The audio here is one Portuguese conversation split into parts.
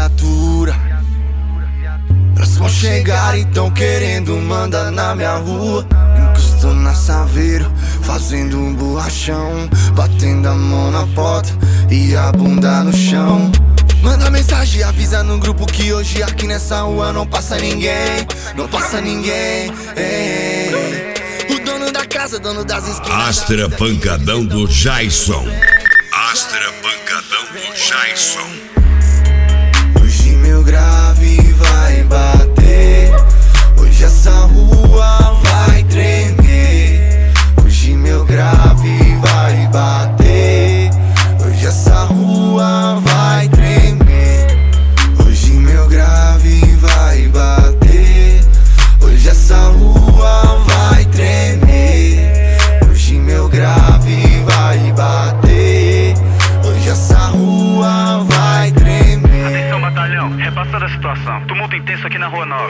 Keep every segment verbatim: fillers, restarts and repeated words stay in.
viatura. Elas vão chegar e tão querendo mandar na minha rua. Encosto na Saveiro, fazendo um borrachão, batendo a mão na porta e a bunda no chão. Manda mensagem, avisa no grupo que hoje aqui nessa rua não passa ninguém, não passa ninguém. Ei, o dono da casa, dono das esquinas. Astra Pancadão do Jason. Astra Pancadão do Jason. Hoje meu grave vai bater, hoje essa rua vai tremer. Hoje meu grave vai bater, hoje essa rua vai tremer. Hoje meu grave vai bater, hoje essa rua vai tremer. Hoje meu grave vai bater, hoje essa rua vai tremer. Atenção, batalhão, repassada a situação. Tumulto intenso aqui na Rua nove.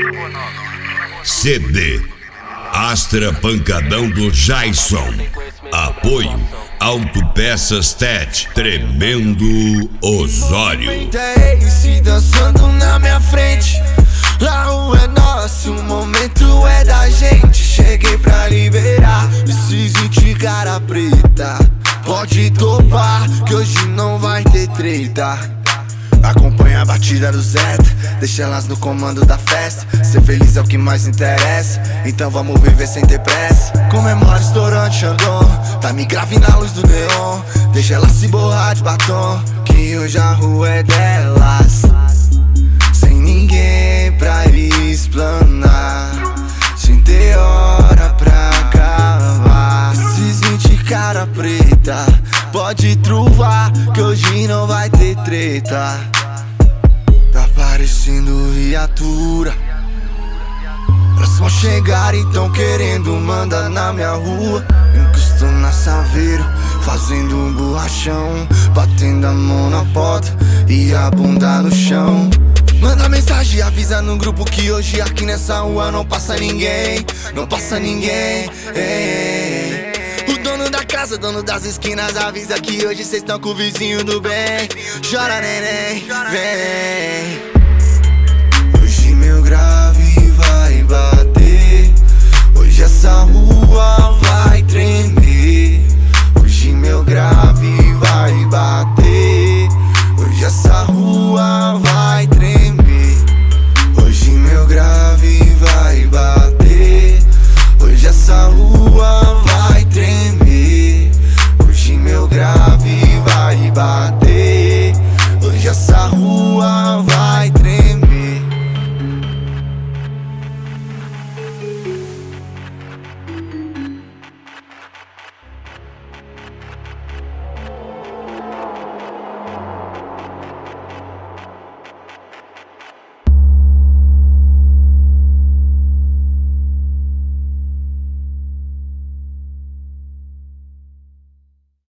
C D Astra Pancadão do Jason. Apoio Autopeças Tet. Tremendo Osório. E se dançando na minha frente. A rua é nossa, o momento é da gente. Cheguei pra liberar esses vinte cara preta. Pode topar que hoje não vai ter treta. Acompanha a batida do Zeta, deixa elas no comando da festa. Ser feliz é o que mais interessa, então vamos viver sem ter pressa. Comemora estourante Xandão, tá me grave na luz do neon. Deixa ela se borrar de batom, que hoje a rua é delas. Sem ninguém pra explanar, sem ter hora pra acabar. Esses vinte cara preta, pode truvar que hoje não vai ter treta. Tá parecendo viatura. Elas vão chegar e tão querendo mandar na minha rua. Encosto na Saveiro, fazendo um borrachão, batendo a mão na porta e a bunda no chão. Manda mensagem, avisa no grupo que hoje aqui nessa rua não passa ninguém, não passa ninguém. Ei, o dono da casa, dono das esquinas, avisa que hoje cês tão com o vizinho do bem. Chora neném, vem. Hoje meu grave vai bater, hoje essa rua vai tremer.